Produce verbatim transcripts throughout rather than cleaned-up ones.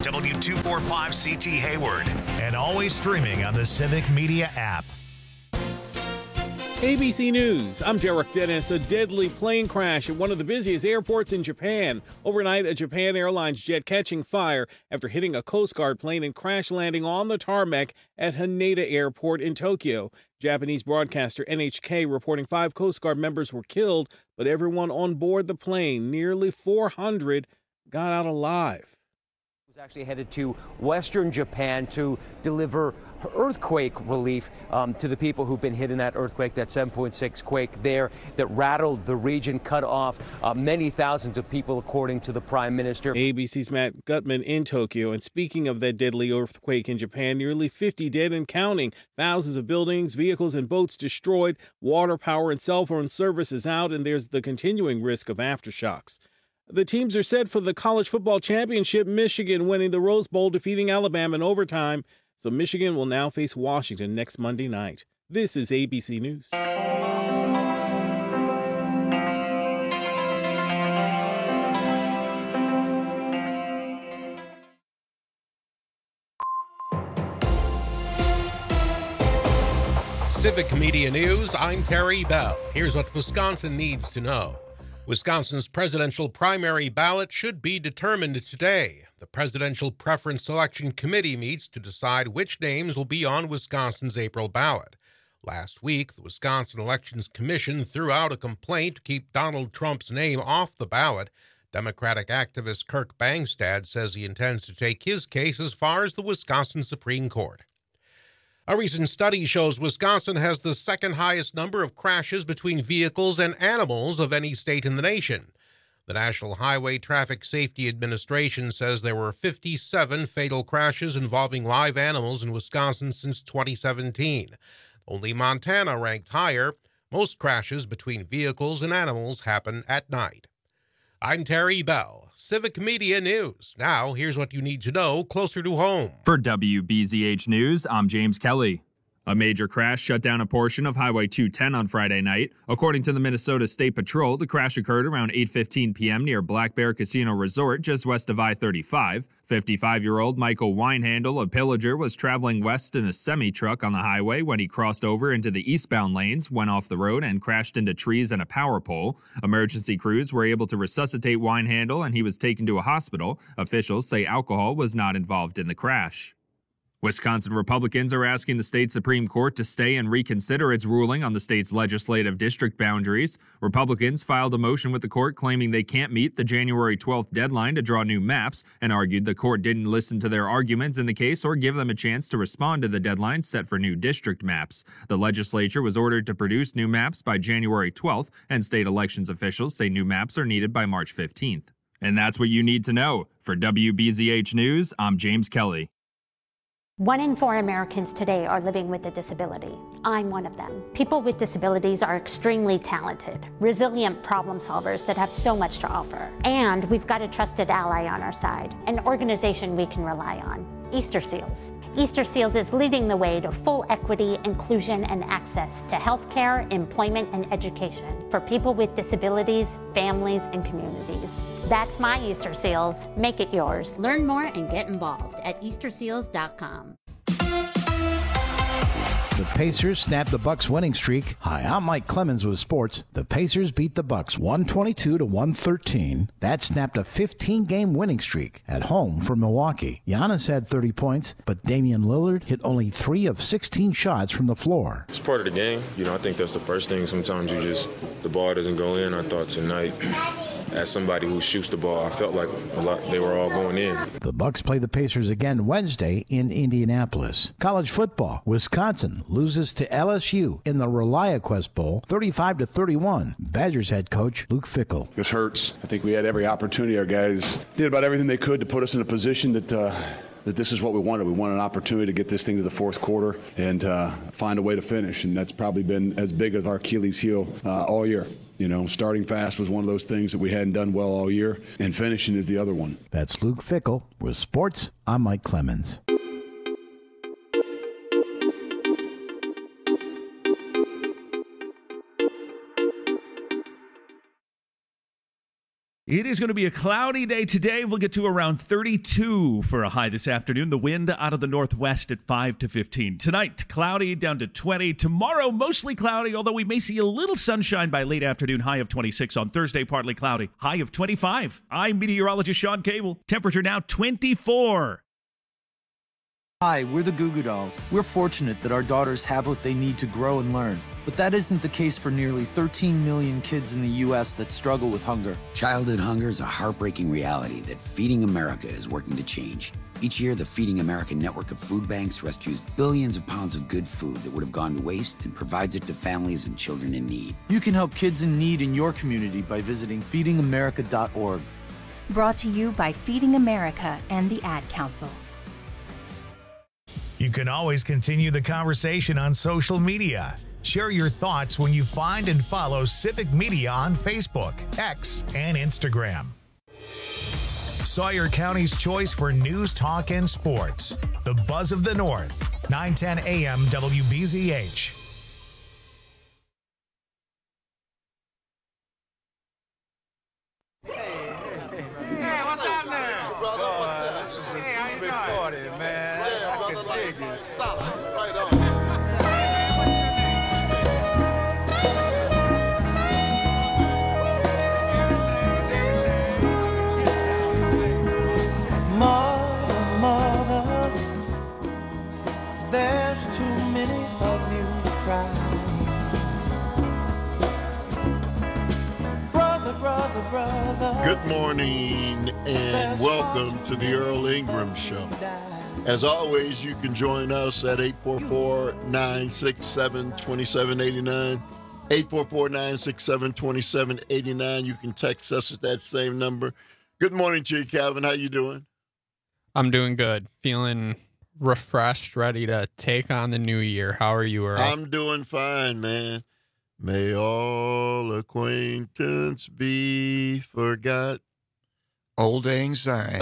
W two forty-five C T Hayward, and always streaming on the Civic Media app. A B C News, I'm Derek Dennis. A deadly plane crash at one of the busiest airports in Japan. Overnight, a Japan Airlines jet catching fire after hitting a Coast Guard plane and crash landing on the tarmac at Haneda Airport in Tokyo. Japanese broadcaster N H K reporting five Coast Guard members were killed, but everyone on board the plane, nearly four hundred, got out alive. Was actually headed to western Japan to deliver earthquake relief um, to the people who've been hit in that earthquake, that seven point six quake there that rattled the region, cut off uh, many thousands of people, according to the Prime Minister. A B C's Matt Gutman in Tokyo. And speaking of that deadly earthquake in Japan, nearly fifty dead and counting, thousands of buildings, vehicles, and boats destroyed, water, power, and cell phone services out, and there's the continuing risk of aftershocks. The teams are set for the college football championship, Michigan winning the Rose Bowl, defeating Alabama in overtime. So Michigan will now face Washington next Monday night. This is A B C News. Civic Media News, I'm Terry Bell. Here's what Wisconsin needs to know. Wisconsin's presidential primary ballot should be determined today. The Presidential Preference Selection Committee meets to decide which names will be on Wisconsin's April ballot. Last week, the Wisconsin Elections Commission threw out a complaint to keep Donald Trump's name off the ballot. Democratic activist Kirk Bangstad says he intends to take his case as far as the Wisconsin Supreme Court. A recent study shows Wisconsin has the second highest number of crashes between vehicles and animals of any state in the nation. The National Highway Traffic Safety Administration says there were fifty-seven fatal crashes involving live animals in Wisconsin since twenty seventeen. Only Montana ranked higher. Most crashes between vehicles and animals happen at night. I'm Terry Bell, Civic Media News. Now, here's what you need to know closer to home. For W B Z H News, I'm James Kelly. A major crash shut down a portion of Highway two ten on Friday night. According to the Minnesota State Patrol, the crash occurred around eight fifteen p.m. near Black Bear Casino Resort, just west of I thirty-five. fifty-five-year-old Michael Winehandle of Pillager was traveling west in a semi-truck on the highway when he crossed over into the eastbound lanes, went off the road, and crashed into trees and a power pole. Emergency crews were able to resuscitate Winehandle, and he was taken to a hospital. Officials say alcohol was not involved in the crash. Wisconsin Republicans are asking the state Supreme Court to stay and reconsider its ruling on the state's legislative district boundaries. Republicans filed a motion with the court claiming they can't meet the January twelfth deadline to draw new maps and argued the court didn't listen to their arguments in the case or give them a chance to respond to the deadline set for new district maps. The legislature was ordered to produce new maps by January twelfth, and state elections officials say new maps are needed by March fifteenth. And that's what you need to know. For W B Z H News, I'm James Kelly. One in four Americans today are living with a disability. I'm one of them. People with disabilities are extremely talented, resilient problem solvers that have so much to offer. And we've got a trusted ally on our side, an organization we can rely on, Easter Seals. Easter Seals is leading the way to full equity, inclusion, and access to healthcare, employment, and education for people with disabilities, families, and communities. That's my Easter Seals. Make it yours. Learn more and get involved at easter seals dot com. The Pacers snapped the Bucks winning streak. Hi, I'm Mike Clemens with sports. The Pacers beat the Bucks one twenty-two to one thirteen. That snapped a fifteen-game winning streak at home for Milwaukee. Giannis had thirty points, but Damian Lillard hit only three of sixteen shots from the floor. It's part of the game. You know, I think that's the first thing. Sometimes you just, the ball doesn't go in. I thought tonight, as somebody who shoots the ball, I felt like a lot they were all going in. The Bucks play the Pacers again Wednesday in Indianapolis. College football, Wisconsin loses to L S U in the ReliaQuest Bowl, thirty-five to thirty-one. Badgers head coach Luke Fickell. This hurts. I think we had every opportunity. Our guys did about everything they could to put us in a position that uh, that this is what we wanted. We wanted an opportunity to get this thing to the fourth quarter and uh, find a way to finish, and that's probably been as big as our Achilles heel uh, all year. You know, starting fast was one of those things that we hadn't done well all year, and finishing is the other one. That's Luke Fickell. With sports, I'm Mike Clemens. It is going to be a cloudy day today. We'll get to around thirty-two for a high this afternoon. The wind out of the northwest at five to fifteen. Tonight, cloudy down to twenty. Tomorrow, mostly cloudy, although we may see a little sunshine by late afternoon. High of twenty-six. On Thursday, partly cloudy. High of twenty-five. I'm meteorologist Sean Cable. Temperature now twenty-four. Hi, we're the Goo Goo Dolls. We're fortunate that our daughters have what they need to grow and learn. But that isn't the case for nearly thirteen million kids in the U S that struggle with hunger. Childhood hunger is a heartbreaking reality that Feeding America is working to change. Each year, the Feeding America network of food banks rescues billions of pounds of good food that would have gone to waste and provides it to families and children in need. You can help kids in need in your community by visiting feeding america dot org. Brought to you by Feeding America and the Ad Council. You can always continue the conversation on social media. Share your thoughts when you find and follow Civic Media on Facebook, X, and Instagram. Sawyer County's choice for news, talk, and sports. The Buzz of the North, nine ten A M W B Z H. Hey, what's happening? Brother, what's up? This is a hey, big party, man. Yeah, I brother, like, dig it. Solid, right on. Mother, mother, there's too many of you crying. Brother, brother, brother. Good morning and welcome to the Earl Ingram Show. As always, you can join us at eight four four, nine six seven, two seven eight nine. eight four four, nine six seven, two seven eight nine. You can text us at that same number. Good morning to you, Calvin. How you doing? I'm doing good. Feeling refreshed, ready to take on the new year. How are you, Earl? I'm doing fine, man. May all acquaintance be forgot. Old Lang Syne.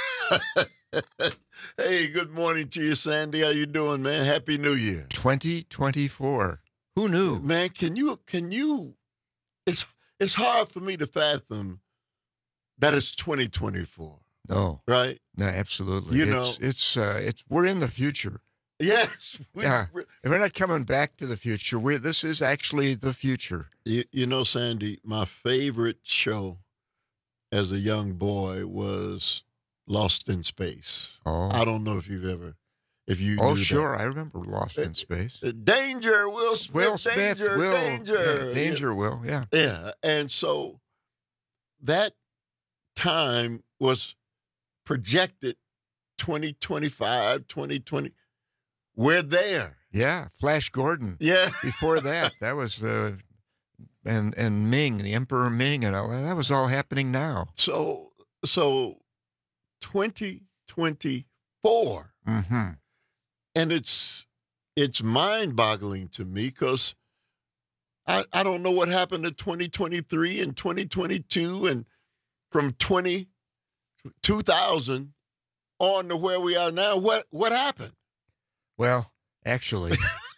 Hey, good morning to you, Sandy. How you doing, man? Happy New Year. twenty twenty-four. Who knew? Man, can you, can you, it's, it's hard for me to fathom that it's twenty twenty-four. No. Right? No, absolutely. You it's, know. It's, uh, it's, we're in the future. Yes. We, yeah. We're not coming back to the future. We're, this is actually the future. You, you know, Sandy, my favorite show as a young boy was Lost in Space. Oh. I don't know if you've ever, if you Oh, knew sure. that. I remember Lost in Space. Uh, Danger, Will Smith, Will Smith, danger, Will. danger. Yeah, danger, yeah. Will, yeah. Yeah, and so that time was projected twenty twenty-five, twenty twenty. We're there. Yeah, Flash Gordon. Yeah. Before that, that was uh, and and Ming, the Emperor Ming, and all that. That was all happening now. So so twenty twenty-four, Mm-hmm. and it's it's mind-boggling to me because I I don't know what happened to twenty twenty-three and twenty twenty-two, and from twenty two thousand on to where we are now. What what happened? Well, actually,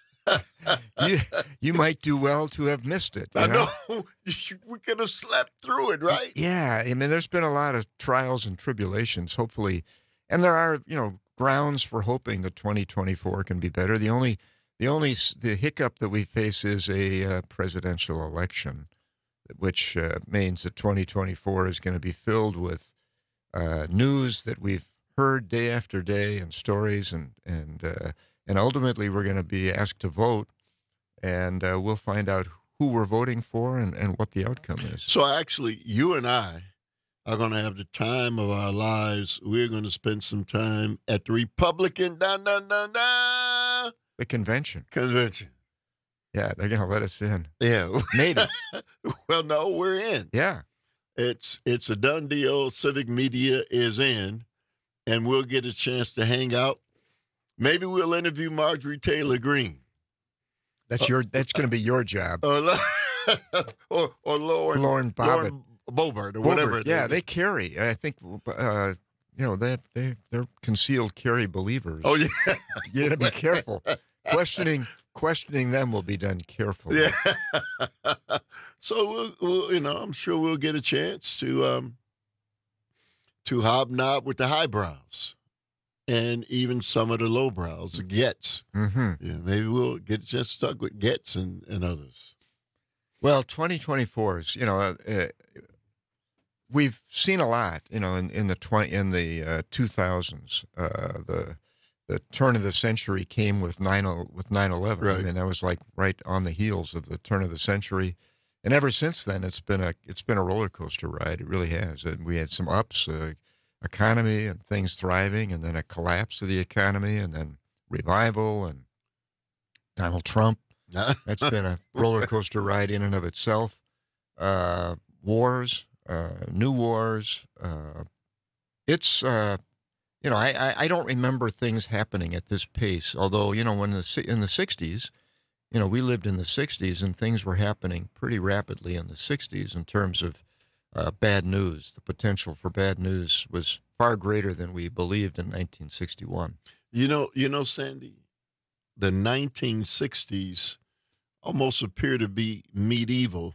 you you might do well to have missed it. You I know? know. We could have slept through it, right? Yeah, I mean, there's been a lot of trials and tribulations, hopefully, and there are, you know, grounds for hoping that twenty twenty-four can be better. The only, the only, the hiccup that we face is a uh, presidential election, which uh, means that twenty twenty-four is going to be filled with uh, news that we've heard day after day and stories, and and uh, and ultimately we're going to be asked to vote, and uh, we'll find out who we're voting for and, and what the outcome is. So actually, you and I are going to have the time of our lives. We're going to spend some time at the Republican da, da, da, da, The convention. convention. Yeah, they're going to let us in. Yeah. Maybe. Well, no, we're in. Yeah. It's it's a done deal. Civic Media is in, and we'll get a chance to hang out. Maybe we'll interview Marjorie Taylor Greene. That's your. That's going to be your job. Or, or, or Lauren, Lauren Bobbitt. Lauren Boebert, or whatever. Boebert, yeah, they carry. I think, uh, you know, they they they're concealed carry believers. Oh yeah, You got to be careful. Questioning questioning them will be done carefully. Yeah. So, we'll, we'll, you know, I'm sure we'll get a chance to um, to hobnob with the highbrows and even some of the lowbrows, the Gets. Mm-hmm. Yeah, maybe we'll get a chance to talk with Gets and, and others. Well, twenty twenty-four is, you know, uh, uh, we've seen a lot, you know, in, in the twenty in the uh, two thousands. Uh, the the turn of the century came with nine with nine eleven. Right. I mean, that was like right on the heels of the turn of the century, and ever since then, it's been a it's been a roller coaster ride. It really has. And we had some ups, uh, economy and things thriving, and then a collapse of the economy, and then revival, and Donald Trump. That's been a roller coaster ride in and of itself. Uh, wars, uh, new wars. Uh, it's, uh, you know, I, I, I don't remember things happening at this pace. Although, you know, when the in the sixties, you know, we lived in the sixties and things were happening pretty rapidly in the sixties in terms of uh, bad news. The potential for bad news was far greater than we believed in nineteen sixty-one. You know, you know, Sandy, the nineteen sixties almost appear to be medieval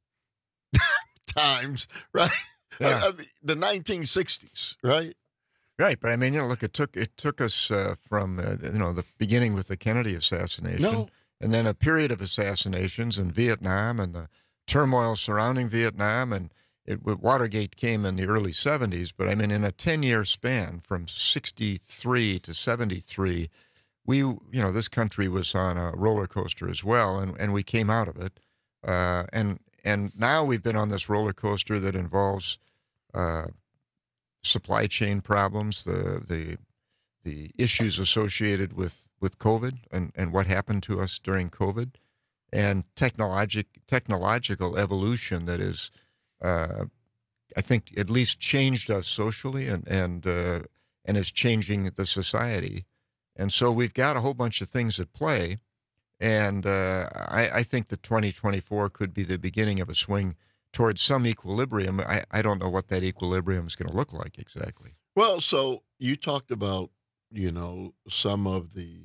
times, right? Yeah. I mean, the nineteen sixties, right? Right, but I mean, you know, look, it took it took us uh, from uh, you know the beginning with the Kennedy assassination, No. and then a period of assassinations in Vietnam and the turmoil surrounding Vietnam, and it Watergate came in the early seventies. But I mean, in a ten-year span from sixty-three to seventy-three, we you know this country was on a roller coaster as well, and, and we came out of it, uh, and and now we've been on this roller coaster that involves. Uh, supply chain problems, the the the issues associated with, with COVID and, and what happened to us during COVID, and technologic technological evolution that is, uh, I think, at least changed us socially and and uh, and is changing the society, and so we've got a whole bunch of things at play, and uh, I, I think that twenty twenty-four could be the beginning of a swing towards some equilibrium. I, I don't know what that equilibrium is going to look like exactly. Well, so you talked about, you know, some of the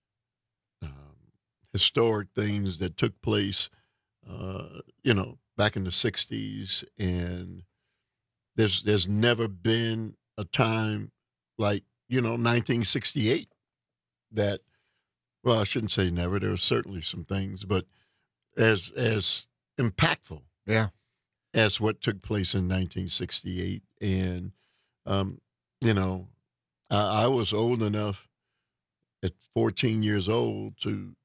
um, historic things that took place, uh, you know, back in the sixties, and there's there's never been a time like, you know, nineteen sixty-eight that, well, I shouldn't say never. There are certainly some things, but as as impactful. Yeah. As what took place in nineteen sixty-eight. And, um, you know, I, I was old enough at fourteen years old to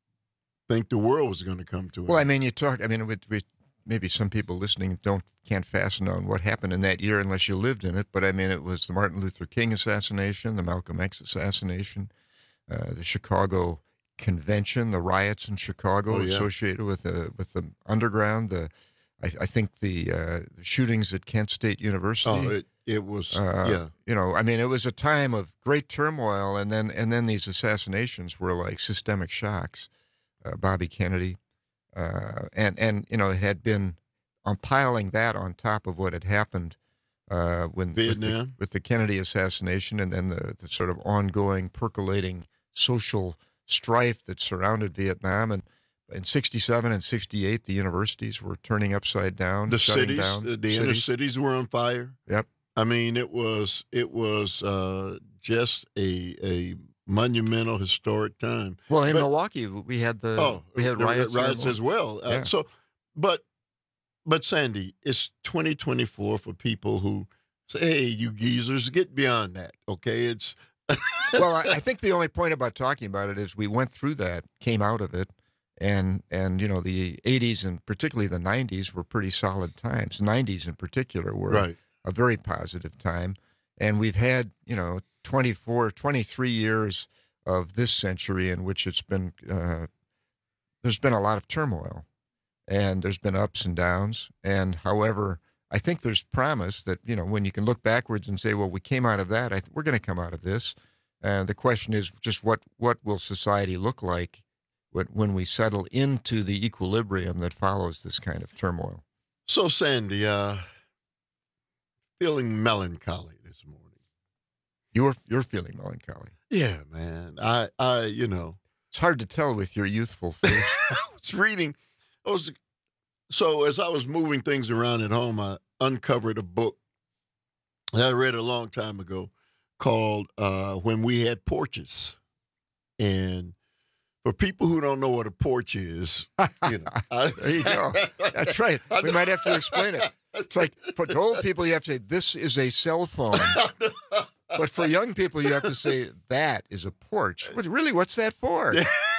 think the world was going to come to an Well, I mean, you talk, I mean, with, with maybe some people listening don't can't fasten on what happened in that year unless you lived in it. But I mean, it was the Martin Luther King assassination, the Malcolm X assassination, uh, the Chicago Convention, the riots in Chicago Oh, yeah. associated with the, with the underground, the I, I think the, uh, the shootings at Kent State University. Oh, it, it was, uh, yeah. You know, I mean, it was a time of great turmoil, and then and then these assassinations were like systemic shocks. Uh, Bobby Kennedy, uh, and and you know, it had been on piling that on top of what had happened uh, when with the, Vietnam. with the Kennedy assassination, and then the, the sort of ongoing, percolating social strife that surrounded Vietnam. And in sixty-seven and sixty-eight, the universities were turning upside down, The shutting cities, down. the, the inner cities were on fire. Yep. I mean, it was it was uh, just a a monumental, historic time. Well, in But- Milwaukee, we had the oh, we had the riots, there. riots as well. Uh, Yeah. So, but but Sandy, it's twenty twenty-four for people who say, "Hey, you geezers, get beyond that." Okay, it's Well, I, I think the only point about talking about it is we went through that, came out of it, and and you know the eighties and particularly the nineties were pretty solid times. nineties in particular were Right. a very positive time, and we've had you know twenty-four, twenty-three years of this century in which it's been uh, there's been a lot of turmoil, and there's been ups and downs. And however, I think there's promise that you know when you can look backwards and say, well, we came out of that. I th- we're going to come out of this. Uh, the question is just what what will society look like when when we settle into the equilibrium that follows this kind of turmoil. so Sandy. Uh, feeling melancholy this morning. You're you're feeling melancholy. Yeah, man. I I you know. It's hard to tell with your youthful face. I was reading. I was so as I was moving things around at home, I uncovered a book that I read a long time ago called uh, "When We Had Porches." And for people who don't know what a porch is, you know, I, there you go. That's right. We might have to explain it. It's like for old people, you have to say this is a cell phone. But for young people, you have to say that is a porch. What, really, what's that for?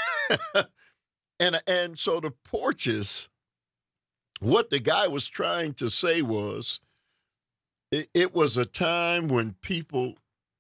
and and so the porches, what the guy was trying to say was, it, it was a time when people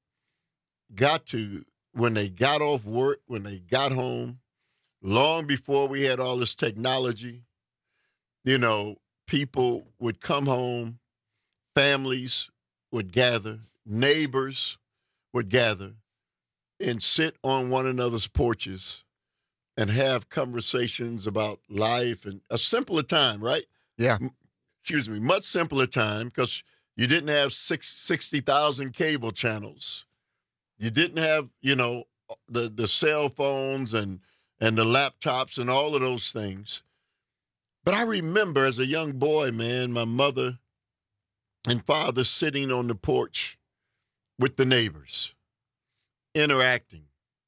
got to, when they got off work, when they got home, long before we had all this technology, you know, people would come home, families would gather, neighbors would gather and sit on one another's porches and have conversations about life and a simpler time, right? Yeah. Excuse me, much simpler time because you didn't have six, sixty thousand cable channels. You didn't have, you know, the, the cell phones and, and the laptops and all of those things. But I remember as a young boy, man, my mother and father sitting on the porch with the neighbors, interacting,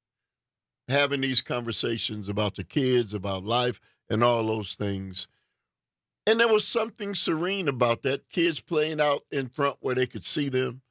having these conversations about the kids, about life, and all those things. And there was something serene about that, kids playing out in front where they could see them.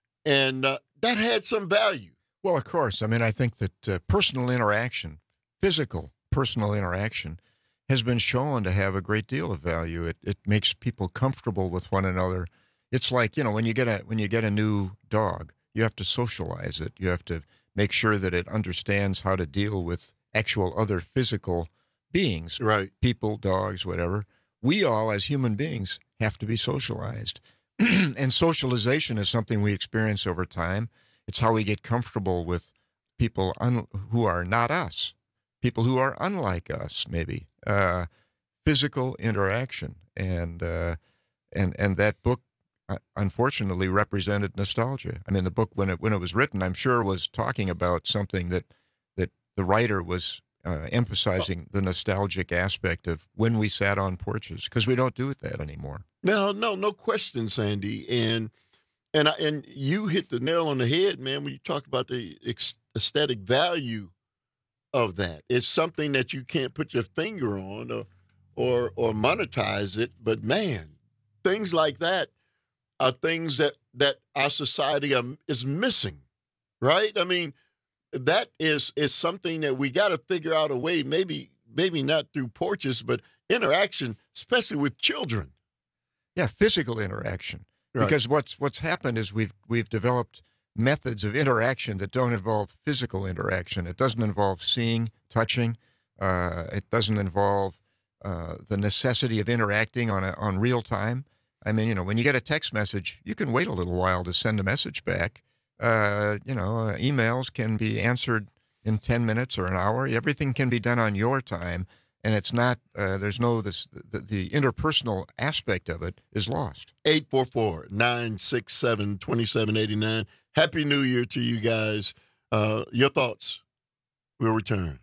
And uh, that had some value. Well, of course. I mean, I think that uh, personal interaction, physical personal interaction, has been shown to have a great deal of value. It it makes people comfortable with one another. It's like, you know, when you get a when you get a new dog, you have to socialize it. You have to make sure that it understands how to deal with actual other physical beings, right? People, dogs, whatever. We all, as human beings, have to be socialized. And socialization is something we experience over time. It's how we get comfortable with people un- who are not us, people who are unlike us, maybe. Uh, physical interaction. And, uh, and, and that book, uh, unfortunately, represented nostalgia. I mean, the book, when it, when it was written, I'm sure was talking about something that, that the writer was uh, emphasizing the nostalgic aspect of when we sat on porches, because we don't do that anymore. No, no, no question, Sandy. And and I, and you hit the nail on the head, man, when you talk about the ex- aesthetic value of that. It's something that you can't put your finger on or or or monetize it, but man, things like that are things that that our society are, is missing, right? I mean, that is is something that we got to figure out a way, maybe maybe not through porches, but interaction, especially with children. Yeah, physical interaction. Right. Because what's what's happened is we've we've developed methods of interaction that don't involve physical interaction. It doesn't involve seeing, touching. Uh, it doesn't involve uh, the necessity of interacting on a, on real time. I mean, you know, when you get a text message, you can wait a little while to send a message back. Uh, you know, uh, emails can be answered in ten minutes or an hour. Everything can be done on your time. And it's not, uh, there's no, this, the, the interpersonal aspect of it is lost. eight four four, nine six seven, two seven eight nine. Happy New Year to you guys. Uh, your thoughts. We'll return.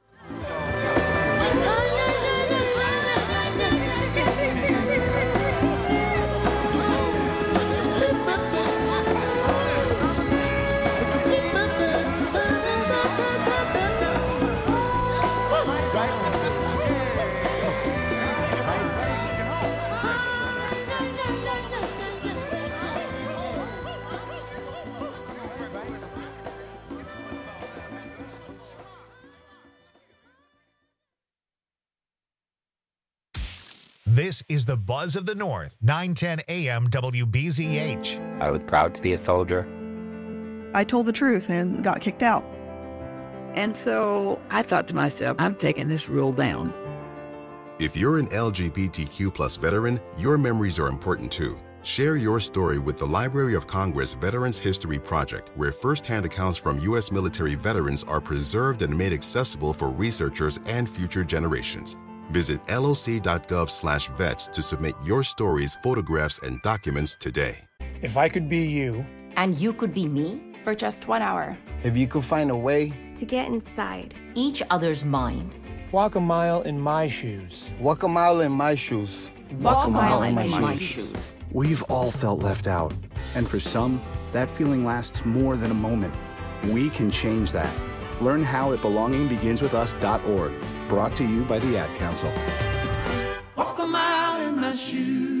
This is the Buzz of the North, nine ten A M W B Z H. I was proud to be a soldier. I told the truth and got kicked out. And so I thought to myself, I'm taking this rule down. If you're an L G B T Q plus veteran, your memories are important too. Share your story with the Library of Congress Veterans History Project, where firsthand accounts from U S military veterans are preserved and made accessible for researchers and future generations. Visit loc.gov slash vets to submit your stories, photographs, and documents today. If I could be you. And you could be me. for just one hour. If you could find a way to get inside each other's mind. Walk a mile in my shoes. Walk a mile in my shoes. Walk, Walk a mile, mile in, in my, my shoes. shoes. We've all felt left out. And for some, that feeling lasts more than a moment. We can change that. Learn how at belonging begins with us dot org. Brought to you by the Ad Council. Walk a mile in my shoes.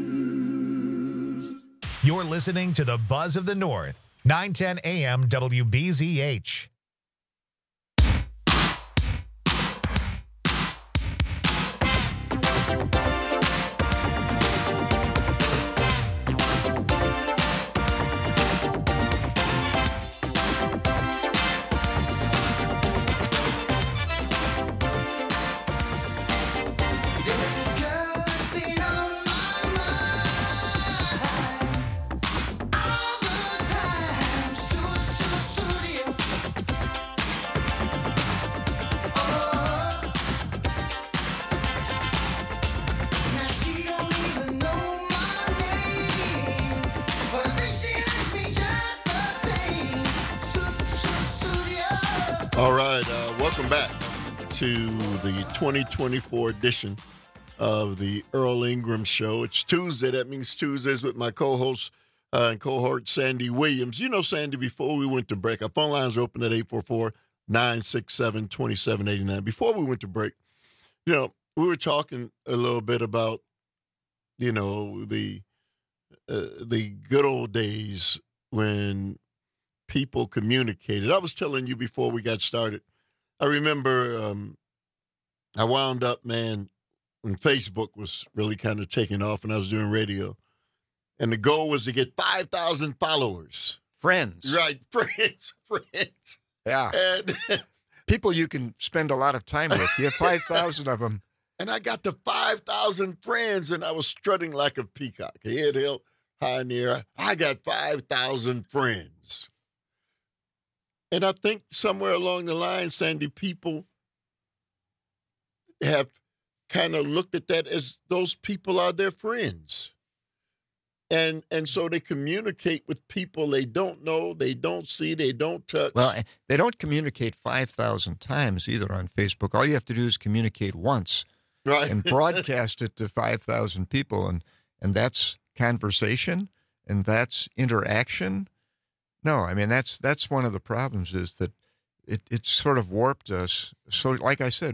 You're listening to the Buzz of the North, nine ten A M W B Z H. All right, uh, welcome back to the twenty twenty-four edition of the Earl Ingram Show. It's Tuesday. That means Tuesdays with my co-host uh, and cohort, Sandy Williams. You know, Sandy, before we went to break, our phone lines are open at eight four four, nine six seven, two seven eight nine. Before we went to break, you know, we were talking a little bit about, you know, the uh, the good old days when people communicated. I was telling you before we got started, I remember um, I wound up, man, when Facebook was really kind of taking off and I was doing radio. And the goal was to get five thousand followers. Friends. Right, friends, friends. Yeah. And people you can spend a lot of time with. You have five thousand of them. And I got to five thousand friends, and I was strutting like a peacock, head held high in the air. I got five thousand friends. And I think somewhere along the line, Sandy, people have kind of looked at that as those people are their friends. And and so they communicate with people they don't know, they don't see, they don't touch. Well, they don't communicate five thousand times either on Facebook. All you have to do is communicate once, right, and broadcast it to five thousand people. And, and that's conversation, and that's interaction. No, I mean, that's that's one of the problems is that it, it sort of warped us. So, like I said,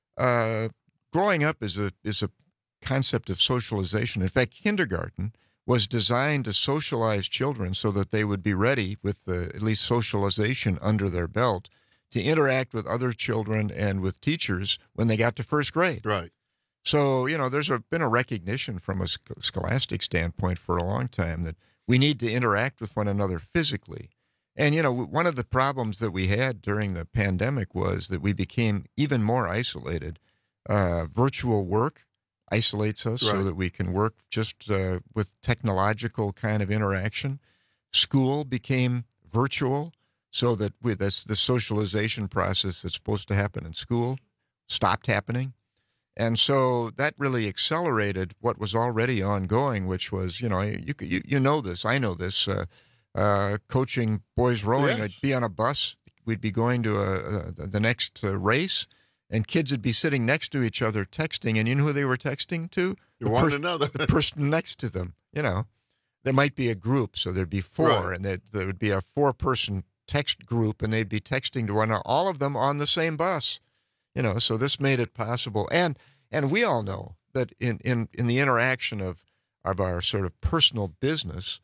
uh, growing up is a is a concept of socialization. In fact, kindergarten was designed to socialize children so that they would be ready with the, at least socialization under their belt to interact with other children and with teachers when they got to first grade. Right. So, you know, there's a, been a recognition from a scholastic standpoint for a long time that we need to interact with one another physically. And, you know, one of the problems that we had during the pandemic was that we became even more isolated. Uh, virtual work isolates us right. so that we can work just uh, with technological kind of interaction. School became virtual so that with this, the socialization process that's supposed to happen in school stopped happening. And so that really accelerated what was already ongoing, which was, you know, you you, you know this, I know this, uh, uh, coaching boys rowing. Yes. I'd be on a bus, we'd be going to a, a, the next uh, race, and kids would be sitting next to each other texting, and you know who they were texting to? The one per- another. The person next to them, you know. There might be a group, so there'd be four, right. and there would be a four-person text group, and they'd be texting to one, all of them on the same bus. You know, so this made it possible. And and we all know that in, in, in the interaction of, of our sort of personal business,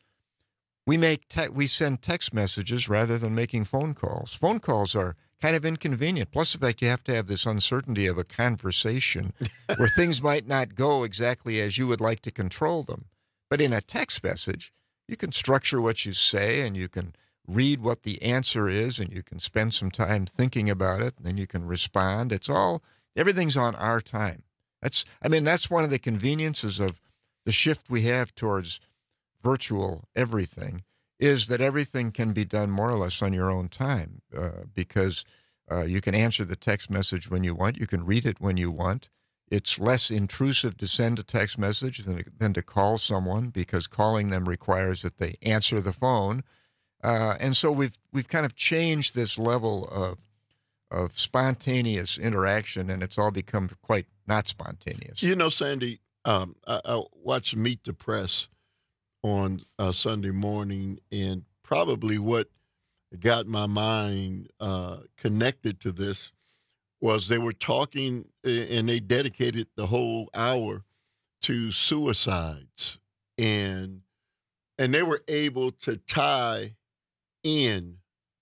we make te- we send text messages rather than making phone calls. Phone calls are kind of inconvenient. Plus the fact you have to have this uncertainty of a conversation where things might not go exactly as you would like to control them. But in a text message, you can structure what you say, and you can read what the answer is, and you can spend some time thinking about it, and then you can respond. It's all, everything's on our time. That's, I mean, that's one of the conveniences of the shift we have towards virtual everything, is that everything can be done more or less on your own time, uh, because uh, you can answer the text message when you want, you can read it when you want. It's less intrusive to send a text message than, than to call someone, because calling them requires that they answer the phone. Uh, and so we've we've kind of changed this level of of spontaneous interaction, and it's all become quite not spontaneous. You know, Sandy, um, I, I watched Meet the Press on uh, Sunday morning, and probably what got my mind uh, connected to this was they were talking, and they dedicated the whole hour to suicides, and and they were able to tie in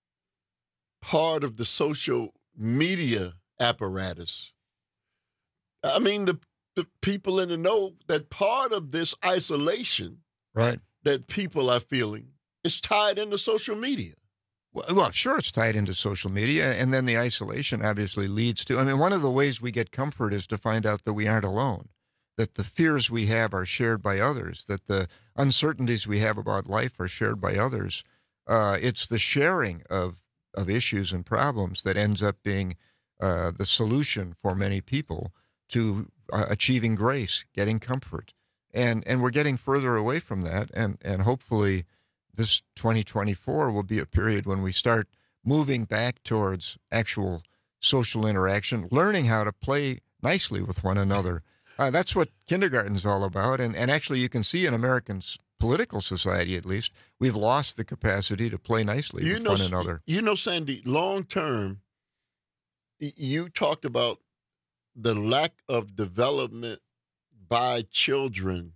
part of the social media apparatus. I mean, the, the people in the know that part of this isolation right. that people are feeling is tied into social media. Well, well, sure, it's tied into social media, and then the isolation obviously leads to, I mean, one of the ways we get comfort is to find out that we aren't alone, that the fears we have are shared by others, that the uncertainties we have about life are shared by others. Uh, it's the sharing of of issues and problems that ends up being uh, the solution for many people to uh, achieving grace, getting comfort. And and we're getting further away from that, and, and hopefully this twenty twenty-four will be a period when we start moving back towards actual social interaction, learning how to play nicely with one another. Uh, that's what kindergarten's all about, and, and actually you can see in Americans' political society, at least, we've lost the capacity to play nicely you with know, one another. You know, Sandy, long term, you talked about the lack of development by children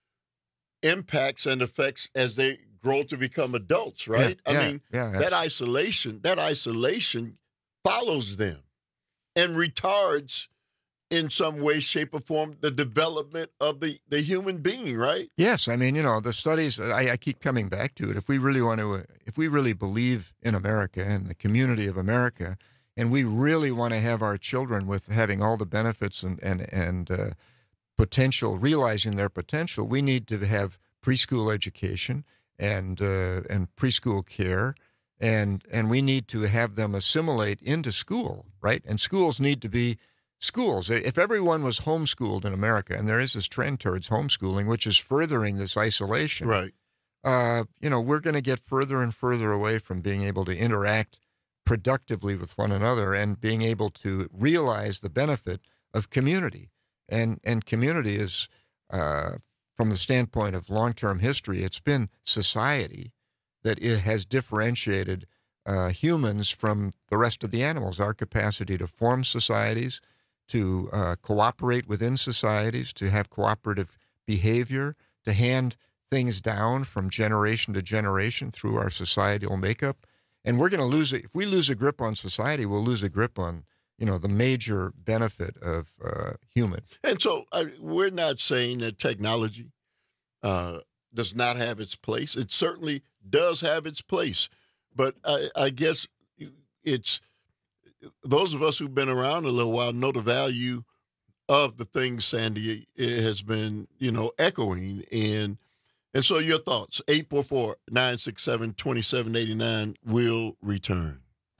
impacts and affects as they grow to become adults, right? Yeah, I yeah, mean, yeah, that isolation, that isolation follows them and retards in some way, shape, or form the development of the, the human being, right? Yes, I mean, you know, the studies, I, I keep coming back to it. If we really want to, if we really believe in America and the community of America, and we really want to have our children with having all the benefits and, and, and uh, potential, realizing their potential, we need to have preschool education and uh, and preschool care, and and we need to have them assimilate into school, right? And schools need to be schools. If everyone was homeschooled in America, and there is this trend towards homeschooling, which is furthering this isolation, right? Uh, you know, we're going to get further and further away from being able to interact productively with one another and being able to realize the benefit of community. And and community is, uh, from the standpoint of long-term history, it's been society that it has differentiated uh, humans from the rest of the animals. Our capacity to form societies, to uh, cooperate within societies, to have cooperative behavior, to hand things down from generation to generation through our societal makeup. And we're going to lose it. If we lose a grip on society, we'll lose a grip on, you know, the major benefit of uh, human. And so uh, we're not saying that technology uh, does not have its place. It certainly does have its place. But I, I guess it's those of us who've been around a little while know the value of the things Sandy has been, you know, echoing. And and so your thoughts, eight four four, nine six seven, two seven eight nine will return.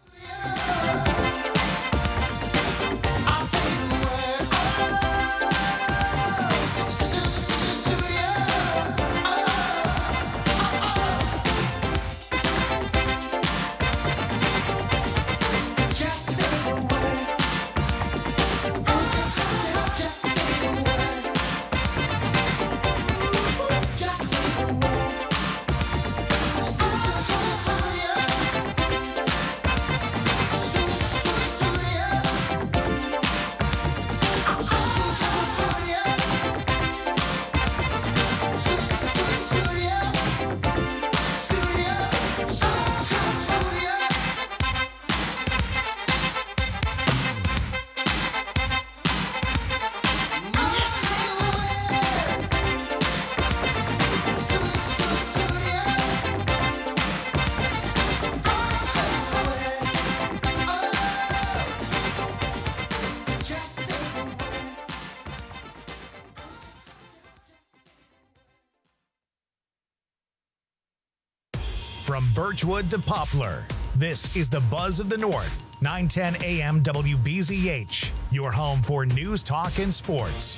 From Birchwood to Poplar, this is the Buzz of the North, nine ten A M W B Z H, your home for news, talk, and sports.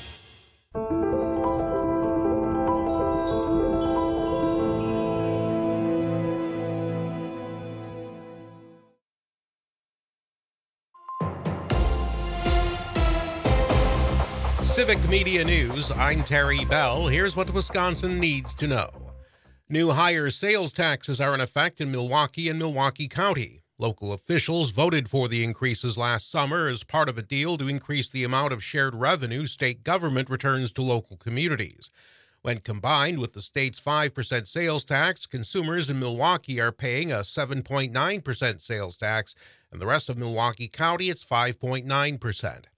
Civic Media News, I'm Terry Bell. Here's what Wisconsin needs to know. New higher sales taxes are in effect in Milwaukee and Milwaukee County. Local officials voted for the increases last summer as part of a deal to increase the amount of shared revenue state government returns to local communities. When combined with the state's five percent sales tax, consumers in Milwaukee are paying a seven point nine percent sales tax, and the rest of Milwaukee County, it's five point nine percent.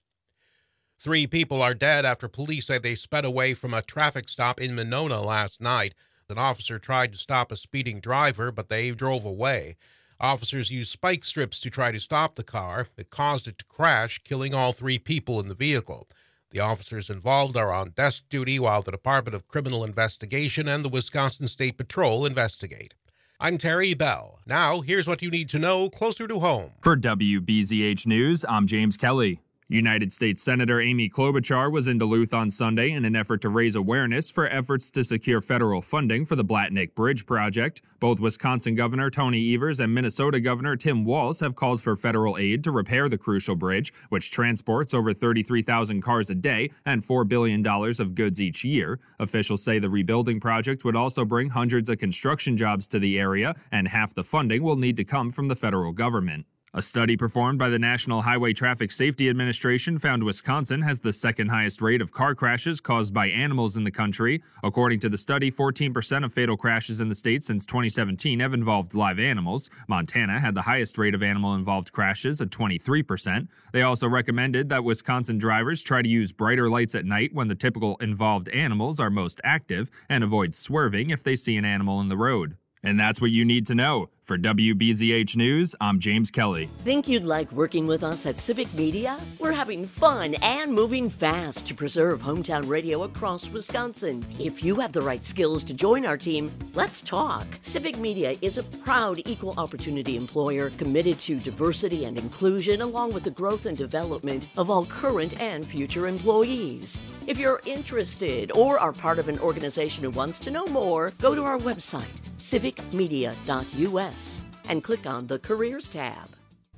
Three people are dead after police say they sped away from a traffic stop in Monona last night. An officer tried to stop a speeding driver, but they drove away. Officers used spike strips to try to stop the car. It caused it to crash, killing all three people in the vehicle. The officers involved are on desk duty while the Department of Criminal Investigation and the Wisconsin State Patrol investigate. I'm Terry Bell. Now, here's what you need to know closer to home. For W B Z H News, I'm James Kelly. United States Senator Amy Klobuchar was in Duluth on Sunday in an effort to raise awareness for efforts to secure federal funding for the Blatnick Bridge project. Both Wisconsin Governor Tony Evers and Minnesota Governor Tim Walz have called for federal aid to repair the crucial bridge, which transports over thirty-three thousand cars a day and four billion dollars of goods each year. Officials say the rebuilding project would also bring hundreds of construction jobs to the area, and half the funding will need to come from the federal government. A study performed by the National Highway Traffic Safety Administration found Wisconsin has the second highest rate of car crashes caused by animals in the country. According to the study, fourteen percent of fatal crashes in the state since twenty seventeen have involved live animals. Montana had the highest rate of animal-involved crashes at twenty-three percent. They also recommended that Wisconsin drivers try to use brighter lights at night when the typical involved animals are most active and avoid swerving if they see an animal in the road. And that's what you need to know. For W B Z H News, I'm James Kelly. Think you'd like working with us at Civic Media? We're having fun and moving fast to preserve hometown radio across Wisconsin. If you have the right skills to join our team, let's talk. Civic Media is a proud equal opportunity employer committed to diversity and inclusion, along with the growth and development of all current and future employees. If you're interested or are part of an organization who wants to know more, go to our website, civic media dot U S, and click on the Careers tab.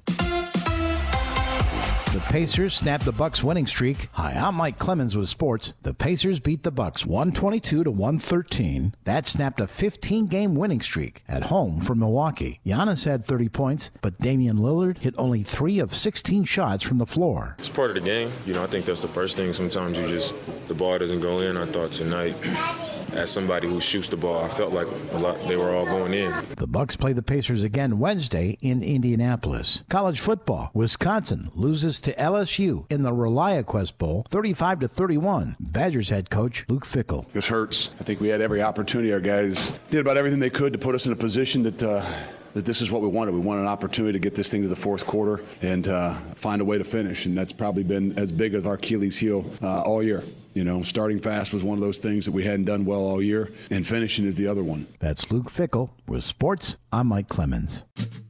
The Pacers snapped the Bucks winning streak. Hi, I'm Mike Clemens with sports. The Pacers beat the Bucks one twenty-two to one thirteen. That snapped a fifteen-game winning streak at home for Milwaukee. Giannis had thirty points, but Damian Lillard hit only three of sixteen shots from the floor. It's part of the game. You know, I think that's the first thing. Sometimes you just, the ball doesn't go in. I thought tonight, as somebody who shoots the ball, I felt like a lot they were all going in. The Bucks play the Pacers again Wednesday in Indianapolis. College football, Wisconsin loses to L S U in the ReliaQuest Bowl, thirty-five to thirty-one. Badgers head coach Luke Fickell. This hurts. I think we had every opportunity. Our guys did about everything they could to put us in a position that uh, that this is what we wanted. We wanted an opportunity to get this thing to the fourth quarter and uh, find a way to finish, and that's probably been as big of our Achilles heel uh, all year. You know, starting fast was one of those things that we hadn't done well all year, and finishing is the other one. That's Luke Fickell. With sports, I'm Mike Clemens.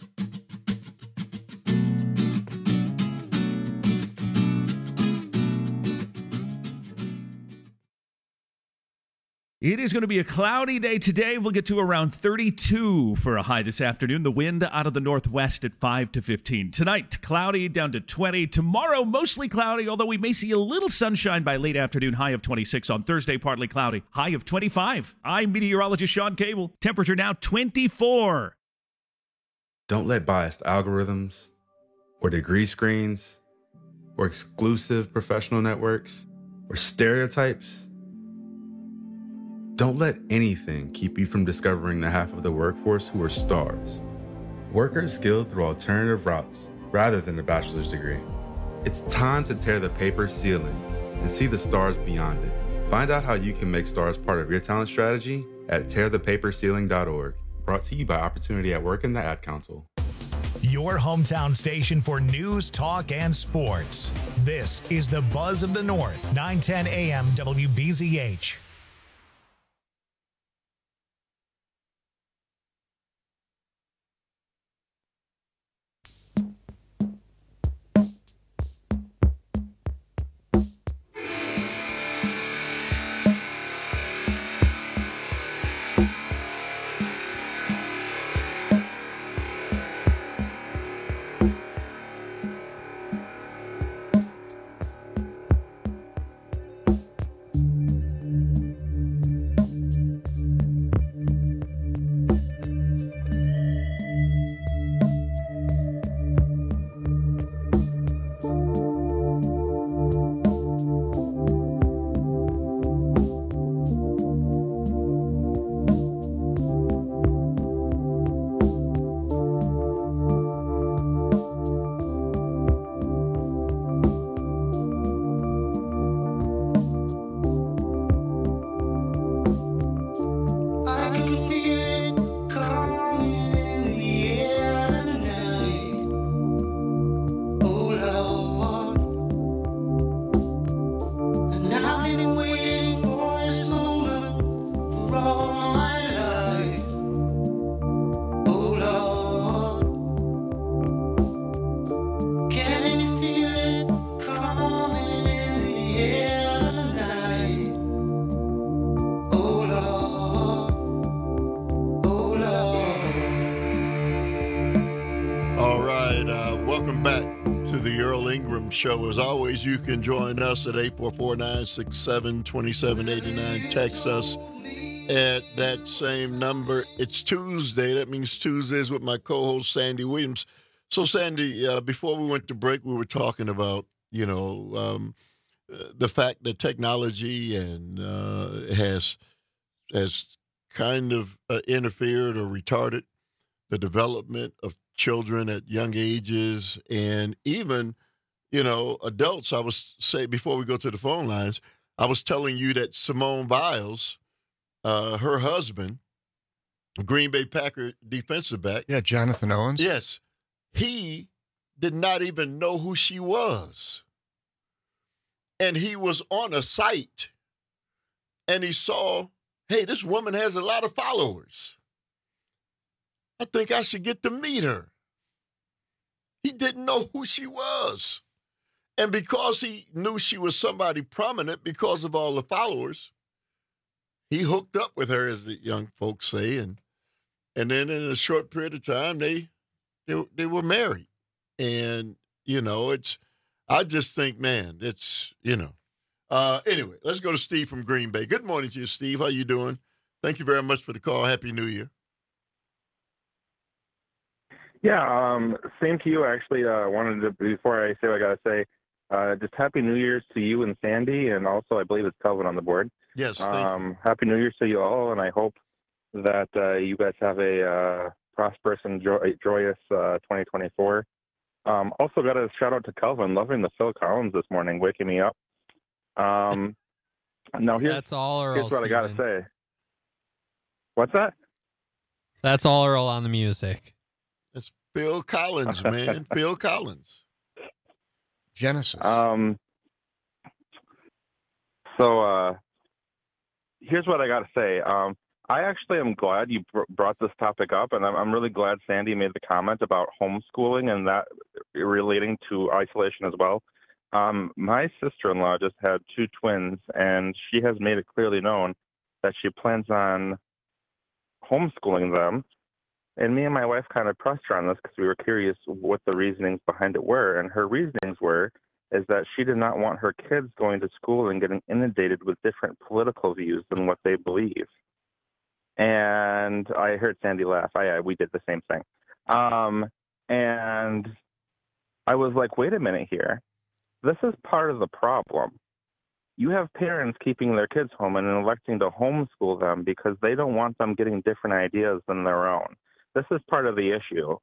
It is going to be a cloudy day today. We'll get to around thirty-two for a high this afternoon. The wind out of the northwest at five to fifteen. Tonight, cloudy down to twenty. Tomorrow, mostly cloudy, although we may see a little sunshine by late afternoon. High of twenty-six. On Thursday, partly cloudy. High of twenty-five. I'm meteorologist Sean Cable. Temperature now twenty-four. Don't let biased algorithms or degree screens or exclusive professional networks or stereotypes, don't let anything keep you from discovering the half of the workforce who are stars. Workers skilled through alternative routes rather than a bachelor's degree. It's time to tear the paper ceiling and see the stars beyond it. Find out how you can make stars part of your talent strategy at tear the paper ceiling dot org. Brought to you by Opportunity at Work and the Ad Council. Your hometown station for news, talk, and sports. This is the Buzz of the North, nine ten A M W B Z H. Show. As always, you can join us at eight four four, nine six seven, two seven eight nine. Text us at that same number. It's Tuesday. That means Tuesdays with my co-host, Sandy Williams. So, Sandy, uh, before we went to break, we were talking about, you know, um, the fact that technology and uh, has has kind of uh, interfered or retarded the development of children at young ages, and even you know, adults. I was saying before we go to the phone lines, I was telling you that Simone Biles, uh, her husband, Green Bay Packer defensive back. Yeah, Jonathan Owens. Yes. He did not even know who she was. And he was on a site and he saw, hey, this woman has a lot of followers. I think I should get to meet her. He didn't know who she was. And because he knew she was somebody prominent because of all the followers, he hooked up with her, as the young folks say, and and then in a short period of time, they they, they were married. And, you know, it's, I just think, man, it's, you know. Uh, anyway, let's go to Steve from Green Bay. Good morning to you, Steve. How you doing? Thank you very much for the call. Happy New Year. Yeah, um, same to you, actually. I uh, wanted to, before I say what I got to say, Uh, just Happy New Year's to you and Sandy, and also I believe it's Kelvin on the board. Yes, thank um, you. Happy New Year's to you all, and I hope that uh, you guys have a uh, prosperous and joy- joyous uh, twenty twenty-four. Um, also got a shout out to Kelvin, loving the Phil Collins this morning, waking me up. Um, now here's, That's all Earl, here's what Steven. I got to say. What's that? That's all Earl on the music. It's Phil Collins, man. Phil Collins. Genesis. Um, so uh, here's what I got to say. Um, I actually am glad you br- brought this topic up, and I'm, I'm really glad Sandy made the comment about homeschooling and that relating to isolation as well. Um, my sister-in-law just had two twins, and she has made it clearly known that she plans on homeschooling them. And me and my wife kind of pressed her on this because we were curious what the reasonings behind it were. And her reasonings were is that she did not want her kids going to school and getting inundated with different political views than what they believe. And I heard Sandy laugh. I, I we did the same thing. Um, and I was like, wait a minute here. This is part of the problem. You have parents keeping their kids home and electing to homeschool them because they don't want them getting different ideas than their own. This is part of the issue.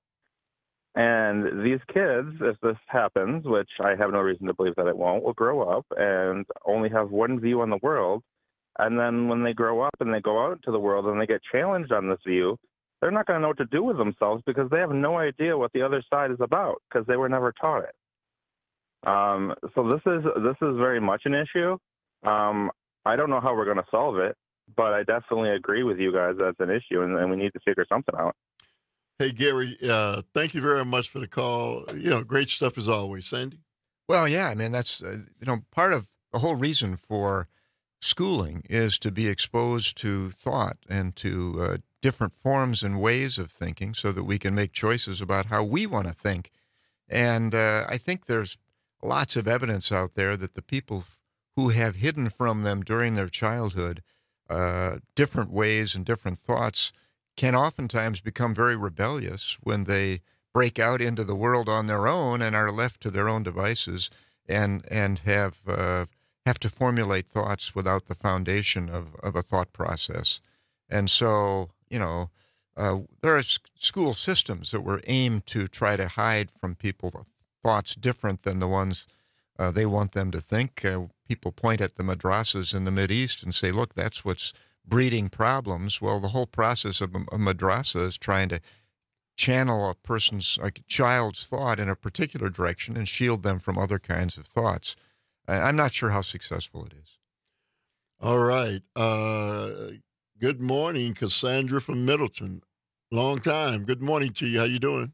And these kids, if this happens, which I have no reason to believe that it won't, will grow up and only have one view on the world. And then when they grow up and they go out into the world and they get challenged on this view, they're not going to know what to do with themselves because they have no idea what the other side is about because they were never taught it. Um, so this is this is very much an issue. Um, I don't know how we're going to solve it, but I definitely agree with you guys that it's an issue and, and we need to figure something out. Hey, Gary, uh, thank you very much for the call. You know, great stuff as always. Sandy? Well, yeah, I mean, that's, uh, you know, part of the whole reason for schooling is to be exposed to thought and to uh, different forms and ways of thinking so that we can make choices about how we want to think. And uh, I think there's lots of evidence out there that the people who have hidden from them during their childhood uh, different ways and different thoughts can oftentimes become very rebellious when they break out into the world on their own and are left to their own devices and and have uh, have to formulate thoughts without the foundation of, of a thought process. And so, you know, uh, there are s- school systems that were aimed to try to hide from people thoughts different than the ones uh, they want them to think. Uh, people point at the madrasas in the Mideast and say, look, that's what's breeding problems. Well, the whole process of a, a madrasa is trying to channel a person's, like a child's thought in a particular direction and shield them from other kinds of thoughts. I, I'm not sure how successful it is. All right. Uh, good morning, Cassandra from Middleton. Long time. Good morning to you. How you doing?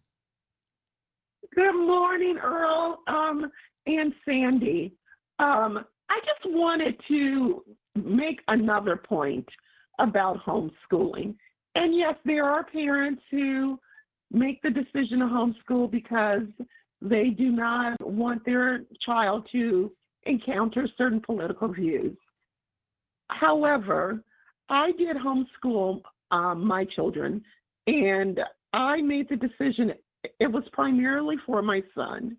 Good morning, Earl um, and Sandy. Um, I just wanted to make another point about homeschooling. And yes, there are parents who make the decision to homeschool because they do not want their child to encounter certain political views. However, I did homeschool um, my children, and I made the decision, it was primarily for my son.